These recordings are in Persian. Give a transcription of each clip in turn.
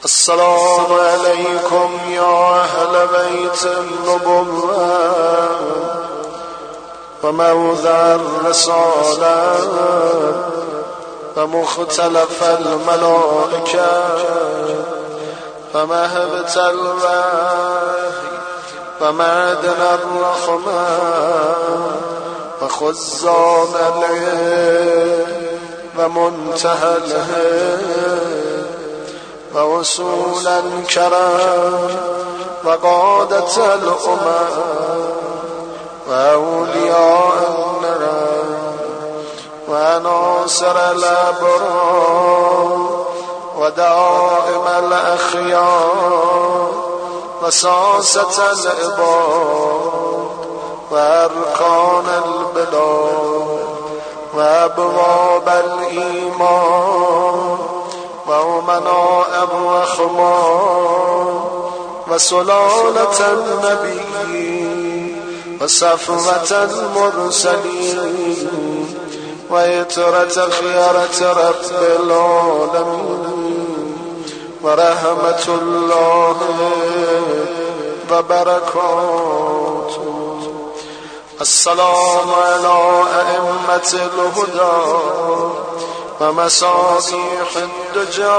السلام عليكم يا أهل بيت النبوة وموضع الرسالة ومختلف الملائكة ومهبة الوحي ومعدن الرحمة وخزان العلم ومنتهى الهدى ووصول الكرم وقادة الأمم وأولياء النعم وناصر الأبرار ودائم الأخيار وساسة العباد وأركان البلاد وأبواب الإيمان وأمناء الرحمن وسلالة النبي وصفوة المرسلين ويترة خيرة رب العالمين ورحمة الله وبركاته. السلام على أئمة الهدى ومصابيح الدجى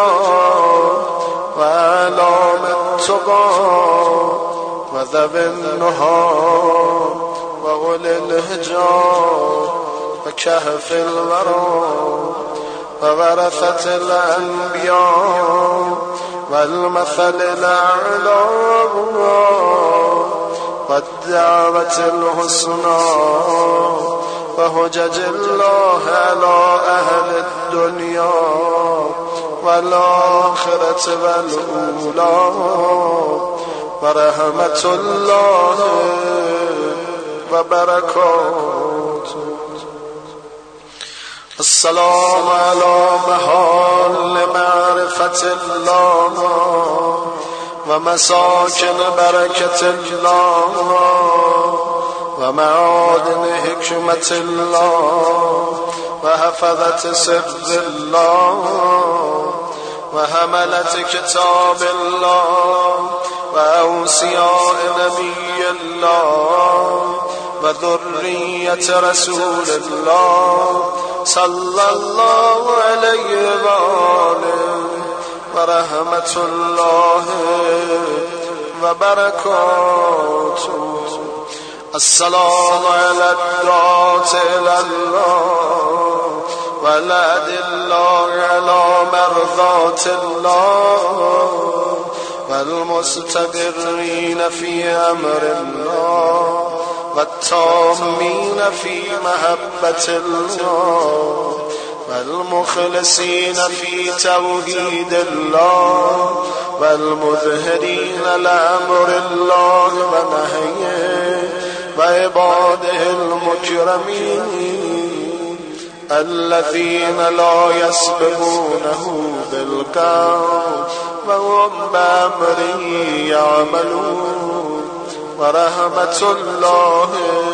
وأعلام التقى وذوي النهى وأولي الهجى وكهف الورى وورثة الأنبياء والمثل الأعلى والدعوة الحسنى وهجج الله على أهل الدنيا والآخرة والأولى ورحمة الله وبركاته. السلام على محال معرفة الله ومساكن بركة الله ومعادن حكمة الله وحفظة سر الله وحملة كتاب الله وأوصياء نبي الله وذرية رسول الله صلى الله عليه وآله ورحمة الله وبركاته. السلام على الدعاة إلى الله والأدلة على مرضاة الله والمستقرين في أمر الله والتامين في محبة الله والمخلصين في توحيد الله والمظهرين لأمر الله ونهيه وعباده المكرمين الذين لا يسبقونه بالقول وهم بأمره يعملون ورحمة الله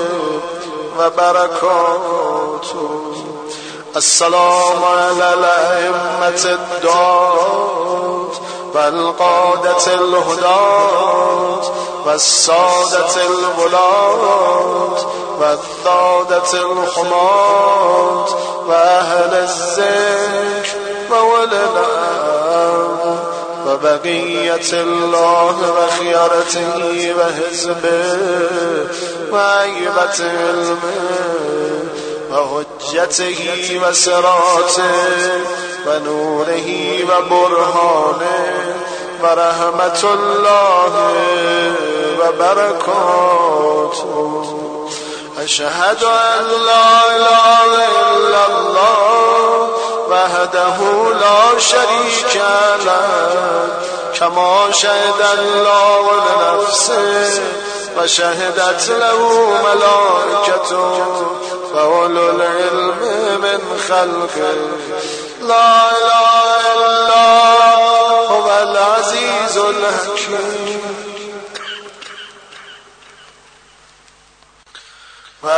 وبركاته. السلام على الأئمة الدعاة والقادة الهداة والسادة الولاة والسادة الحماة وأهل الذكر وأولي الأمر وبقية الله وخيرته وحزبه وعيبة علمه وحجته وسراته ونوره وبرهانه ورحمة الله وبركاته. أشهد أن لا إله إلا الله وحده لا شريك له كما شهد الله لنفسه وشهدت له ملائكته وأولو العلم من خلقه لا إله إلا هو العزيز الحكيم.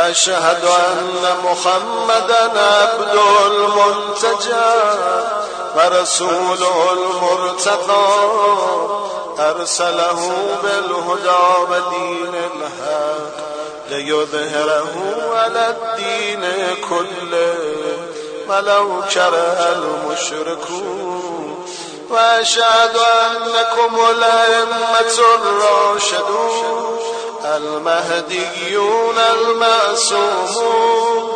وأشهد أن محمدا عبده المنتجى ورسوله المرتضى أرسله بالهدى ودين الحق ليظهره على الدين كله ولو كره المشركون وأشهد أنكم الأئمة الراشدون المهديون المعصومون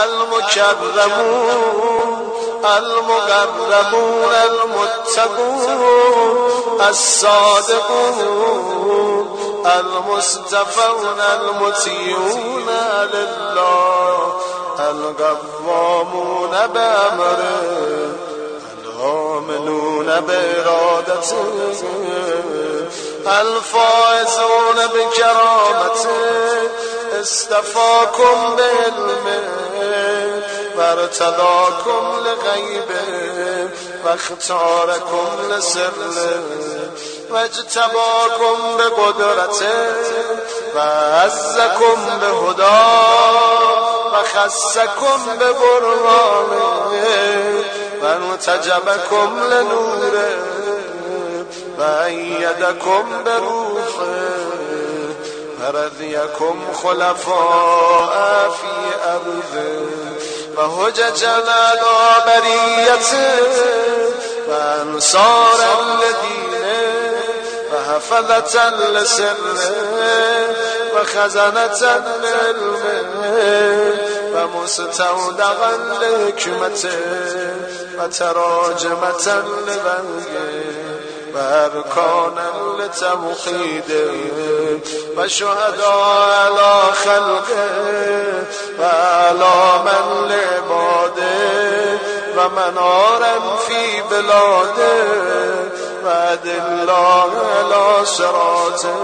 المكرمون المقربون المتقون الصادقون المصطفون المطيعون لله القوامون بأمره الآمنون بإرادته الفائزون بكرامته اصطفاكم بعلمه وارتضاكم لغيبه واختاركم لسره واجتباكم بقدرته وعزكم بهداه وخصكم ببرهانه وانتجبكم لنوره وأيدكم بروحه ورضيكم خلفاء في أرضه وهججا على بريته وأنصارا لدينه وحفظة لسره وخزنة لعلمه ومستودعا لحكمته وتراجمة لبنيه وأركانا لتوحيده وشهداء على خلقه وعلاما لعباده ومنارا في بلاده وأدلا على صراطه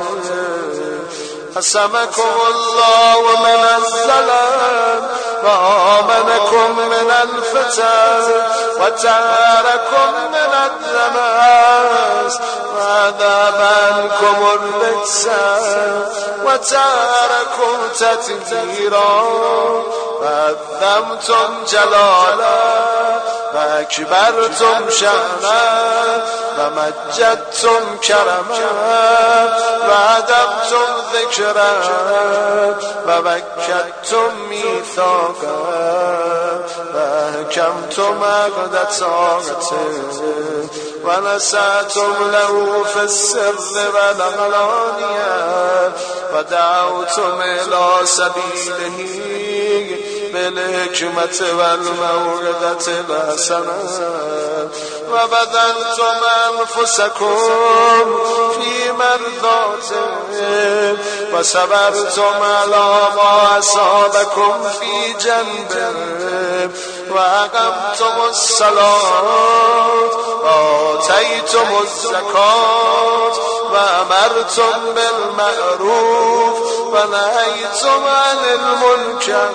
قسمكم الله من الظلام وآمنكم من الفتن وتعاركم من الدماس وذهب عنكم الرجس وتعاركم تتذيرا وعظمتم جلالا وأكبرتم شأنا ومجدتم كرما وأدبتم ذكرا ومكدتم ميثاقا وأحكمتم عقد طاعته ونسعتم له في السر والعلانية ودعوتم إلى سبيله بالحكمة والموعظة الحسنة وبذلتم أنفسكم في مرضاته وصبرتم على ما أصابكم في جنبه وأقمتم الصلاة وآتيتم الزكاة وأمرتم بالمعروف ونهيتم عن المنكر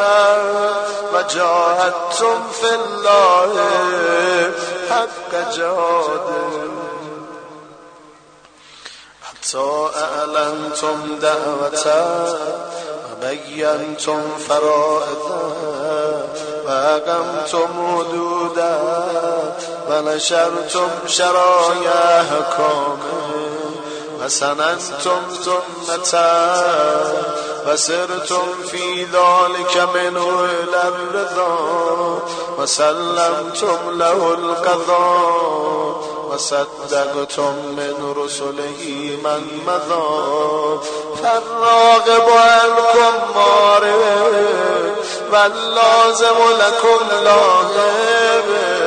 وجاهدتم في الله حق جهاده حتى أعلنتم دعوته وبينتم فرائضه وأقمتم حدوده ونشرتم شرائع أحكامه وسننتم سنته وسرتم في ذلك منه إلى الرضا وسلمتم له القضاء وصدقتم من رسله من مضى فالراغب عنكم مارب واللازم لكم لاغب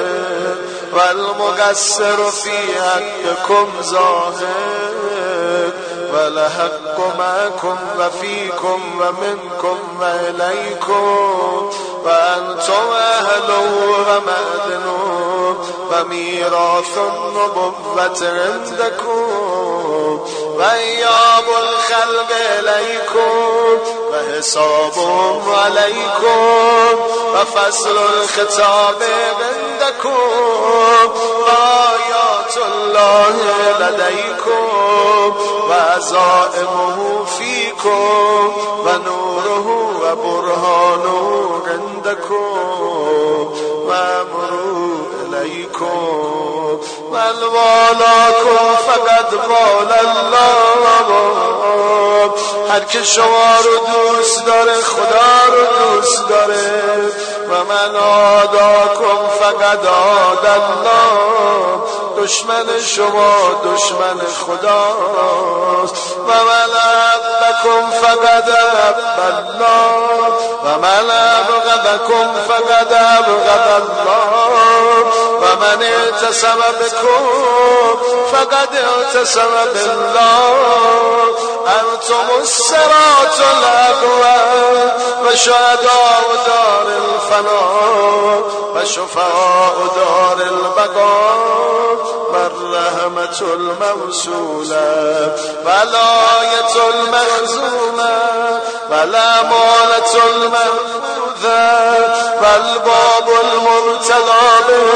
والمقصر في حقكم زاهد والحق معكم وفيكم ومنكم وإليكم وأنتم أهل ومأذن وميراث النبوة عندكم وإياب الخلق إليكم وحسابهم عليكم وفصل الخطاب عندكم وآيات الله لديكم وعزائمه فيكم ونوره وبرهانه عندكم وأمره إليكم إليكم من والاكم فقد والى الله. هر که شما رو دوست داره خدا رو دوست داره. و من عاداکم فقد عاد الله. دشمن شما دشمن خداست. و من احبکم فقد احب الله. و من ابغضکم فقد ابغض الله. و من اعتصم بكم فقد اعتصم بالله. انتم الصراط الاقوم و شهداء دار الفنا و شفعاء دار البقاء و الرحمة الموصولة و الآية المخزونة و الأمانة المنفوذة و الباب المرتضى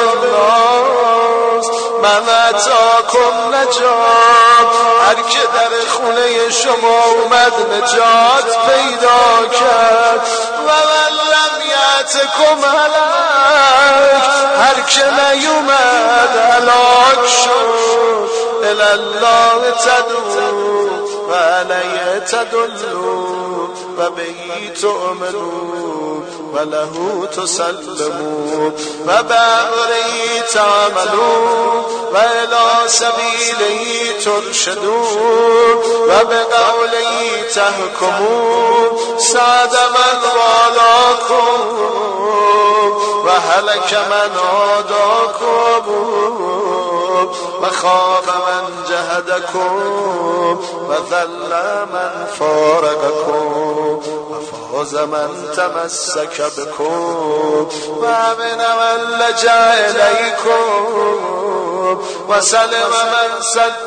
بالناس. من اتاکم نجات. هر که در خونه شما اومد نجات پیدا کرد. و من لم یأتکم هلاک. هر که نیومد هلاک شد. الی الله تدعو و علیه تدلون و بهی تؤمنون و له تسلمون و بأمره تعملون و الی سبیله ترشدون و بقوله تحکمون. سعد من والاکم و هلک من عاداکم و خاب من جهدکم و ذل من فارقکم و فاز من تمسک بکم و امن من لجأ الیکم و سلم من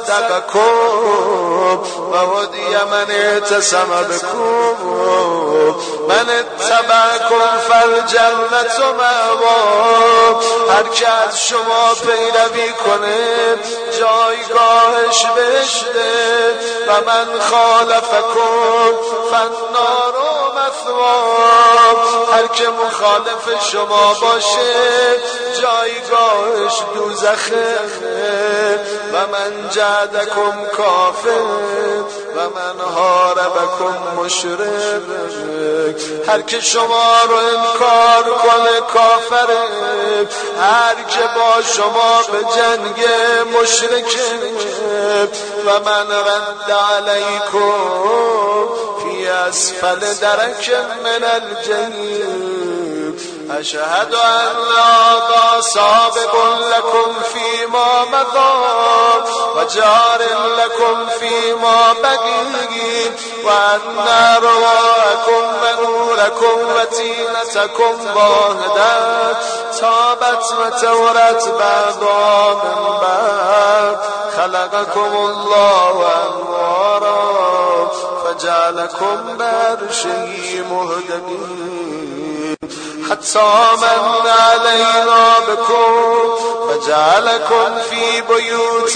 صدقکم و هدی من اعتصم بکم. من اتبعکم فالجنة مأواه. هر که از شما پیروی کنه جایگاهش بهشته. و من خالفکم فالنار مثواه. هر که مخالف شما باشه جایگاهش دوزخه. و من جعدکم کافر و من حاربکم مشرک. هر که شما رو انکار کنه کافره. هر که با شما به جنگ مشرکه. و من رد علیکم فی اسفل درک من الجحیم. اشهد ان هذا سابق لكم فيما مضى و جار لكم فيما بقي و ان ارواحكم و نوركم و طینتكم واحدة تابت و تورت بعضا من بعد. خلقكم الله انوارا فجعلكم بعرشه مهتدين حتى من علينا بكم فجعلكم في بيوت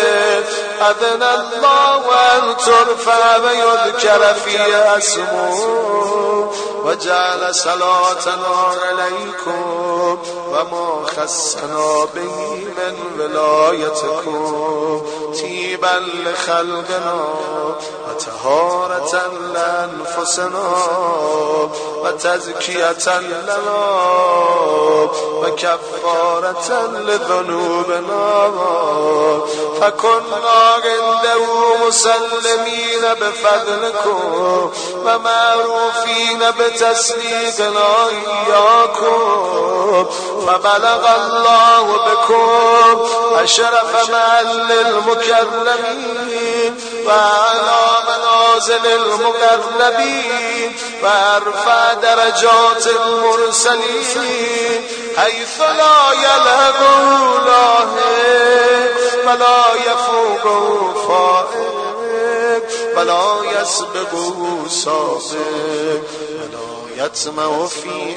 أذن الله أن ترفع ويذكر فيها اسمه وجعل صلاتنا عليكم وما خصنا به من ولايتكم طيبا لخلقنا وطهارة لأنفسنا وتزكية لنا وكفارة لذنوبنا فكنا عنده مسلمين بفضلكم ومعروفين بتسليقنا إياكم فبلغ الله بكم أشرف محل المكرمين وعلى منازل المقربين وارفع درجات المرسلين حيث لا يلغو لاهق ولا يفوق فائق ولا يسبق سابق ولا يطمع في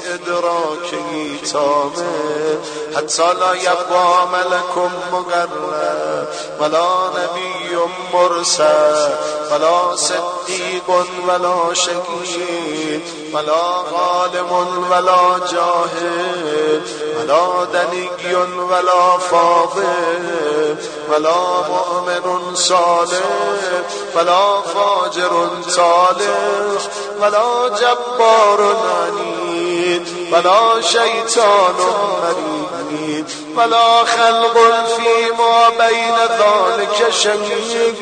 إدراكه تامه حتى لا يبقى ملك مقرب ولا نبي مرسل ولا صديق ولا شهيد ولا ظالم ولا جاهل ولا دني ولا فاضل ولا مؤمن صالح ولا فاجر صالح ولا جبار عنيد ولا شيطان مريد ولا خلق فيما بين ذلك شهيد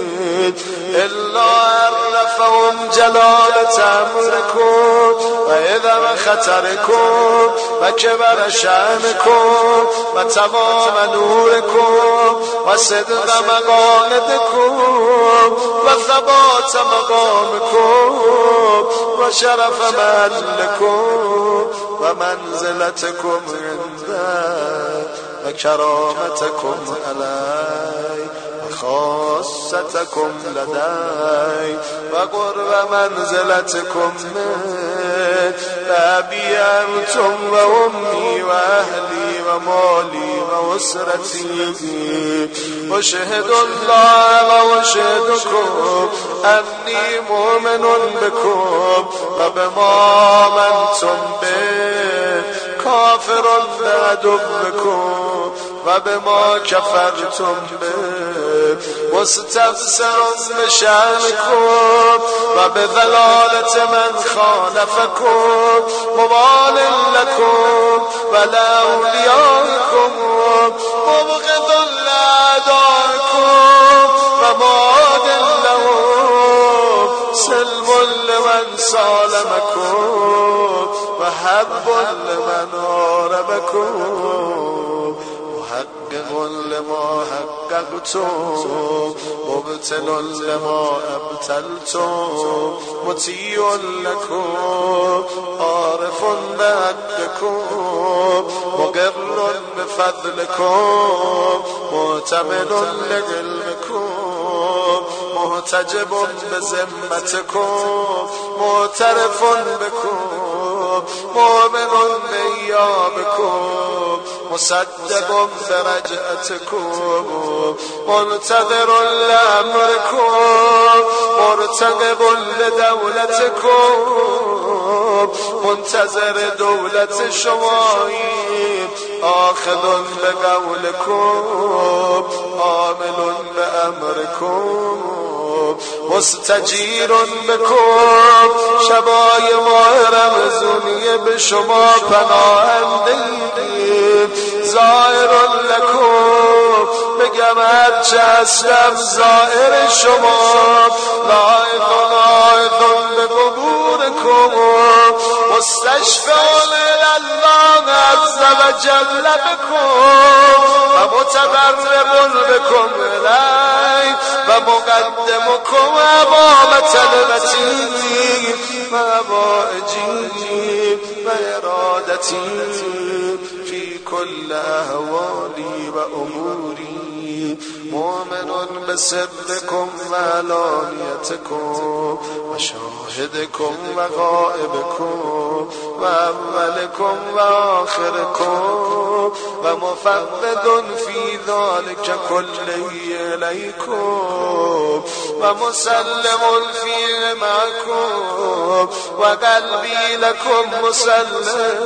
إلا عرفهم جلالة أمركم وعظم خطركم وكبر شأنكم وتمام نوركم وصدق مقالدكم وثبات مقامكم وشرف محلكم ومنزلتكم عنده وكرامتكم علي وخاصتكم لدي وقرب منزلتكم من أبي أنتم وأمي وأهلي ومالي وأسرتي وشهد الله وشهدكم أني مؤمن بكم وبما آمنتم به كافر بعدكم وبما كفرتم به مستبصر بشأنكم وبضلالة من خالفكم مبال لكم ولأوليائكم مبغض لأعدائكم ومعاد لهم سلم لمن سالمكم وحب لمن هاربكم محقق لما حققتم مبتل لما ابتلتم مطیع لكم عارف بحقكم مقر بفضلكم معتمد لعلمكم محتجب بذمتكم معترف بكم مؤمن بإيابكم مصدق برجعتكم منتظر لأمركم مرتقب لدولتكم منتظر دولة شمائي آخذ بقولكم عامل بأمركم مستجیر بکن شبای ماه رمضانی به شما پناهندگی زائر لکن بگم هرچه هستم زائر شما لایقون به قبورکم مستشفعون الله عز و جل بکن و متقرب بکن الی و مقدمکم امام طلبتی و حوائجی و ارادتی فی کل احوالی و اموری مؤمن بسرکم و علانیتکم و شاهدکم و غائبکم و اولکم و آخرکم و مفوض فی ذلک کله الیکم و مسلم فی معکم و قلبی لکم مسلم.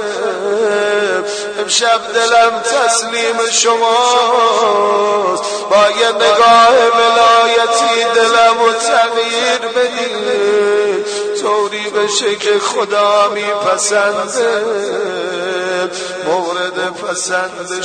امشب دلم تسلیم شماست، با یه نگاه ولایتی دلمو تغییر بدید طوری بشه که خدا میپسنده، مورد پسند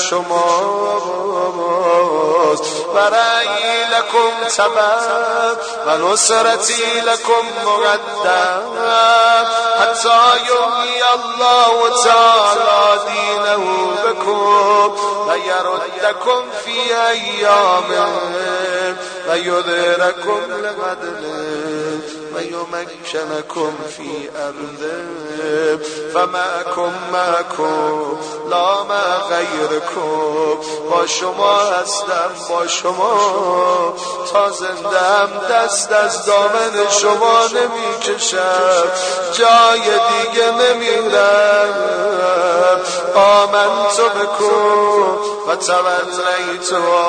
شماست. برای لکم تبع و نصرتی لکم مقدم حتی یحیی الله تعالی دینه بکم و یردکم فی ایامه و یظهرکم لقدره و ويمكنكم في أرضه فمعكم لا مع غیرکم. با شما هستم، با شما تا زندم، دست از دامن شما نمی کشم، جای دیگه نمیرم. آمنت بکم و تولیت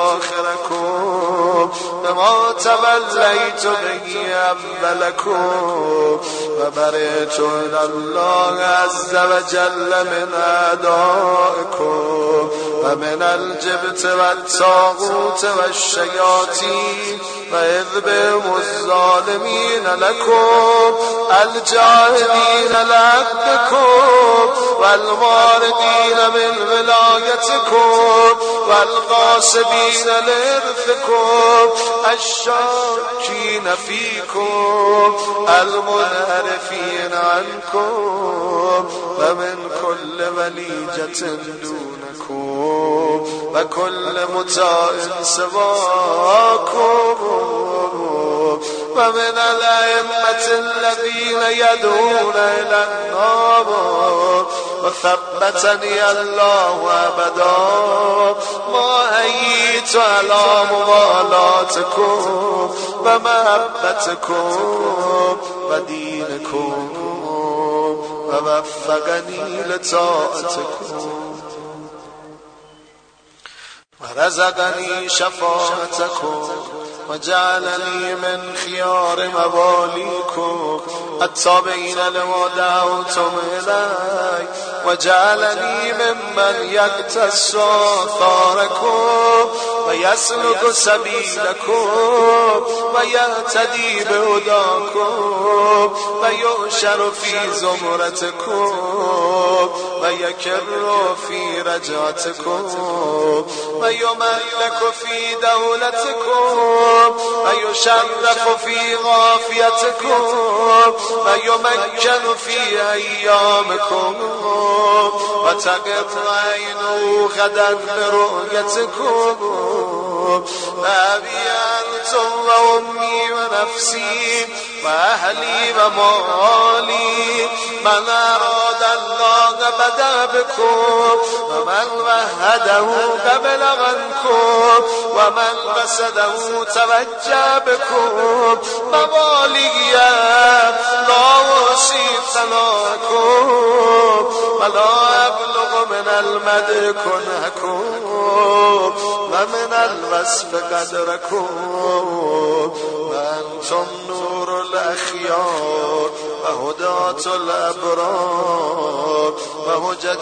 آخرکم بما تولیت بهی اولکم و برئت الی الله عز و جل من اعدائکم و من الجبت و الطاغوت و الشیاطین و اذبهم الظالمین لکم الجاهدین لعبدکم و الماردین من ولایتکم و الغاصبین لارثکم الشاکین فیکم المنحرفین عنکم و من کل ولیجة دونکم و کل مطاع سواکم و من الائمة الذین یدعون الی النار و ثبتنی الله ابدا ما حییت علی موالاتکم و محبتکم و دینکم و وفقنی لطاعتکم و رزقنی شفاعتکم و جعلنی من خیار موالیکم التابعین لما دعوتم الی و جعلنی ممن یقتص آثارکم و یسلک سبیلکم و یهتدی بهداکم و یحشر فی زمرتکم و یکر فی رجعتکم و یملک فی دولتکم و یشرف فی غافیتکم و یمکن فی ایامکم و تقر عینه غدا برؤیتکم و ابی انتم و امی و نفسی و اهلی و مالی من اراد الله بدا بکم و من وحده قبل عنکم و من قصده توجه بکم موالیه لا احصی ثناءکم ولا ابلغ من المدح کنحکم و من الوصف قدرکم و انتم نور الاخیار و هدات الابرار و حجج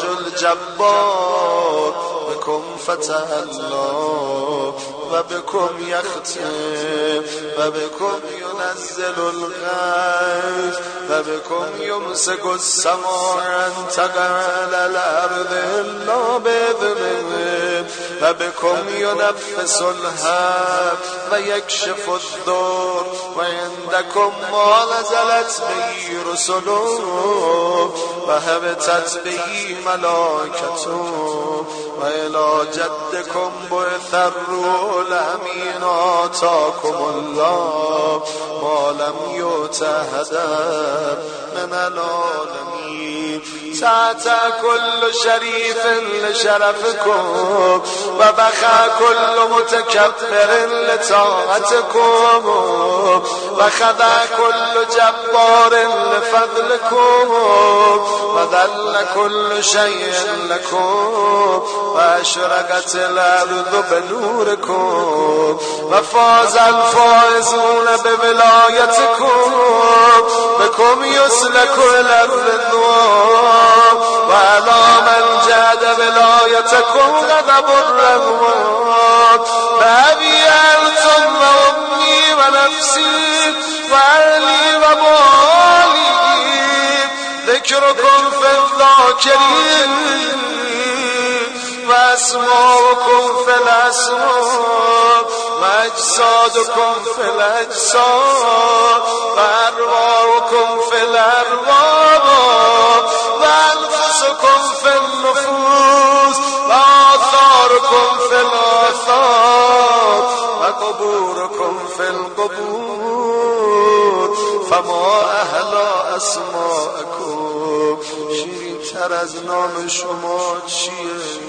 الجبار بكم فتح الله و بكم یختم و بكم ينزل الغیث و بكم یمسک السماء ان تقع على الارض الا باذنه و بكم ينفس الحب و یکشف الضر و عندكم ما نزلت به رسله و هبطت به ملائکته و الی جدکم بعث الروح الامین آتاکم الله ما لم یؤت احدا من العالمین تحت کل شریف لشرفکم و بخع کل متکبر لطاعتکم و خضع کل جبار لفضلکم و ذل کل شیء لکم و اشرقت الارض بنورکم و فاز الفائزون بولایتکم بكم یسلک الارض و علی من جهد ولایتکم غضب الرحمن و ابی انتم و امی و نفسی و اهلی و مالی ذکرکم فی الذاکرین و اسماؤکم فی الاسماء و اجسادکم فی الاجساد و ارواحکم فی الارواح و انفسکم فی النفوس و آثارکم فی الاثار و قبورکم فی القبور فما احلا اسماءکم، شیرین تر از نام شما چیه؟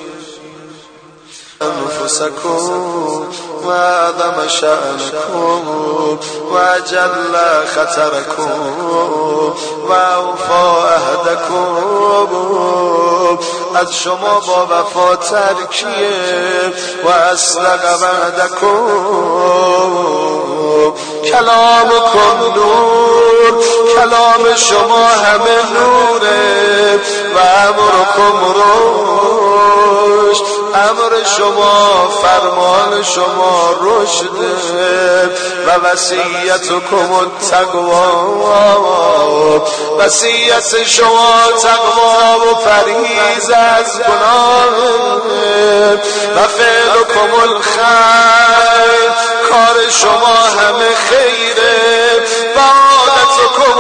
انفسکم و اعظم شأنکم و اجل خطرکم و اوفا عهدکم، از شما با وفاتر کیه؟ و اصدق وعدکم، کلامکم نور، کلام شما همه نوره، و امرکم رشد، امر شما فرمان شما رشده، و وصیتکم التقوا، وصیت شما تقوا و پرهیز از گناه، و فعلکم الخیر، کار شما همه خیره، و عادتکم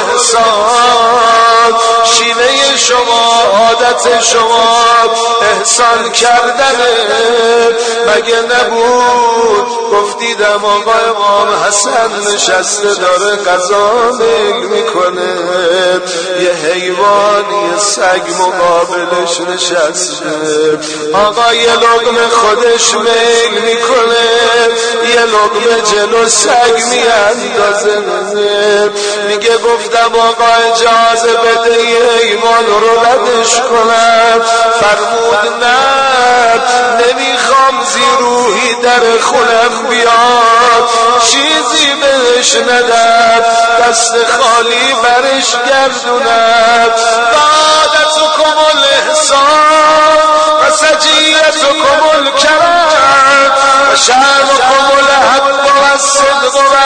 الاحسان، شیوه شما عادت شما احسان کردنه. مگه نبود گفتیدم آقا امام حسن نشسته داره غذا میل میکنه، یه حیوانی سگ مقابلش نشسته، آقا یه لقمه خودش میل میکنه، یه لقمه جلو سگ میاندازه، میگه گفتم آقا اجازه بده یه حیوان رو ردش کنم، فرمود نه، نمیخوام زیروهی در خونم بیاد، چیزی بهش ندم، دست خالی برش گردونم. وعدتکم الاحسان و سجیتکم الکرم و شأنکم الحق و الصدق و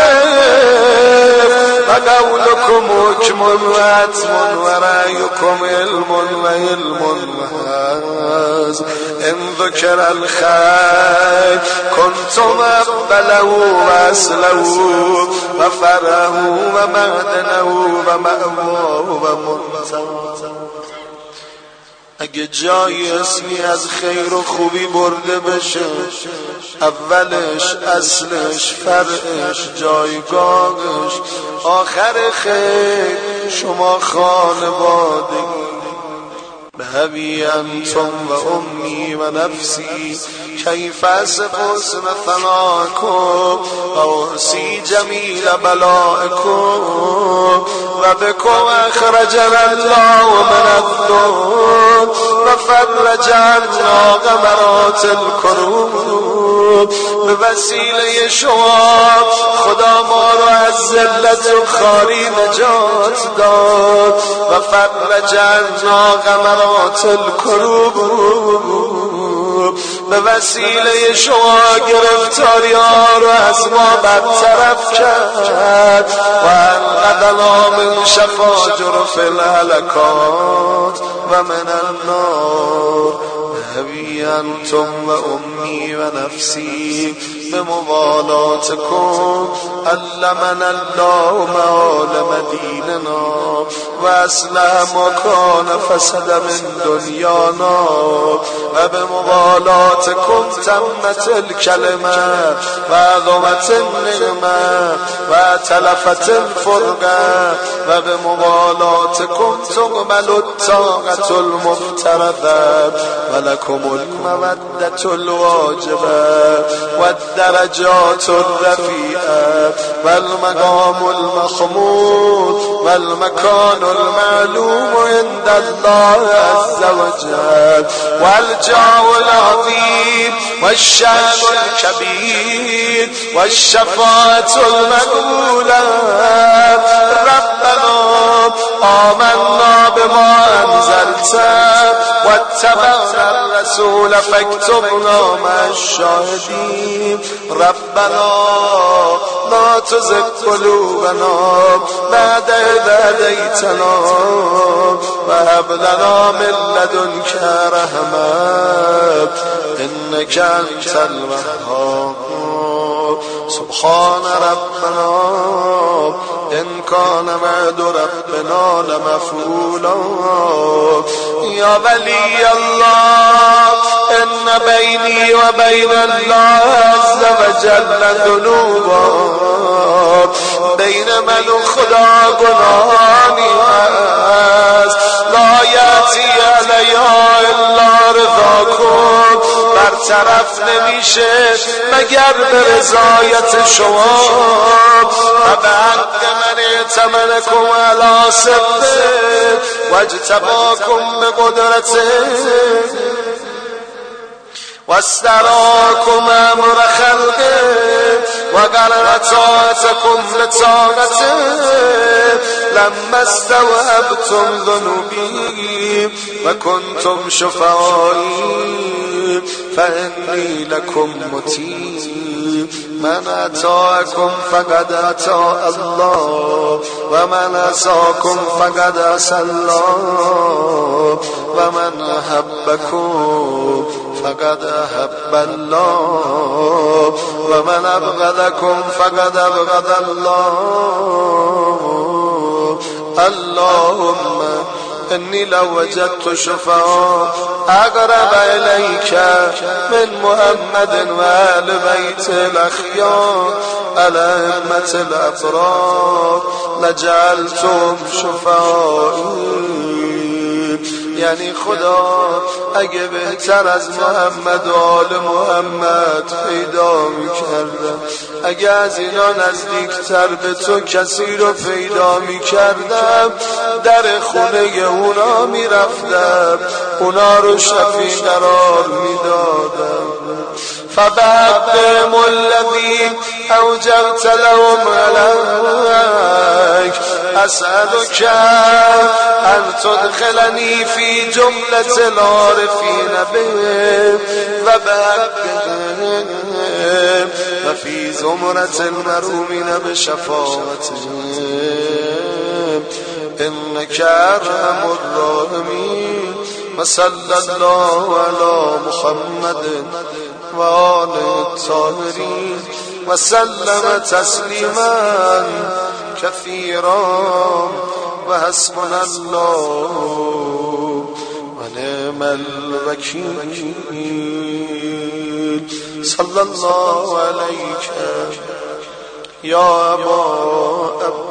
الرفق، و قولکم حکم و عتم و رأیکم علم و علم و حظ، ان ذکر الخیر کنتم اقبله و اصله و فرعه و معدنه و مأواه و منتهاه. اگه جای اسمی از خیر و خوبی برده بشه، اولش، اصلش، فرعش، جایگاهش، آخر خیر شما خانوادگی. بهبی انتم و امی و نفسی کیف اصف حسن ثناکم و احسی جمیل بلائکم و بکم اخرجنا الله من الذل و فرج عنا غمرات الکروب. به وسیله شما خدا ما را از ذلت و خاری نجات داد و فرج عنا غمرات الکروب. به وسیله شما گرفتاری ها رو از ما برطرف کرد و انقذنا من شفاجر فی الهلکات و من النار. هبی انتم و امی و نفسی به موالاتکم علمنا الله معالم دیننا و اصلح ما کان فسد من دنیانا و به موالاتکم تمت الکلمه و عظمت النعمه و تلفت الفرقه و به موالاتکم تقبل الطاقة المفترضه و لکم المودة الواجبه و الدرجات الرفیعه و المقام المحمود و المکان المعلوم عند الله عز وجل و الجاه العظیم و الشأن الكبیر و الشفاعة المقبوله. ربنا آمنا بما انزلت واتبعنا الرسول فاكتبنا مع الشاهدين. ربنا لا تزغ قلوبنا بعد إذ هديتنا وهب لنا من لدنك رحمة إنك أنت الوهاب. سبحان ربنا إن كان وعد ربنا لمفعولا. يا ولي الله إن بيني وبين الله عز جل ذنوبا بین من و خدا گناهانی هست لا یأتی علیا الا رضاکم برطرف نمیشه مگر به رضایت شما و بعد من اعتمنکم علی صدقه و اجتباکم به قدرته واستراكم امر خلقه وقال طاعتكم لطاعته لما استوعبتم ذنوبي وكنتم شفعائي فإني لكم مطيع من أطاعكم فقد أطاع الله ومن عصاكم فقد عصى الله ومن أحبكم فقد أحب الله ومن أبغضكم فقد أبغض الله اللهم إني لو وجدت شفعاء أقرب إليك من محمد وآل بيت الأخيار الأئمة الأبرار لجعلتم شفعائي یعنی خدا اگه بهتر از محمد و آل محمد پیدا میکردم اگه از اینا نزدیکتر به تو کسی رو پیدا میکردم در خونه اونا میرفتم اونا رو شفیع قرار میدادم فبعدهم الذي أوجبت لهم عليك أسألك أن تدخلني في جملة العارفين به وبعدهم وفي زمرة المرومين بشفاعتهم إنك أرحم الراحمين وصلى الله على محمد وآل الطاهرين وسلم تسليما كثيرا وحسبنا الله ونعم الوكيل صلى الله عليك يا أبا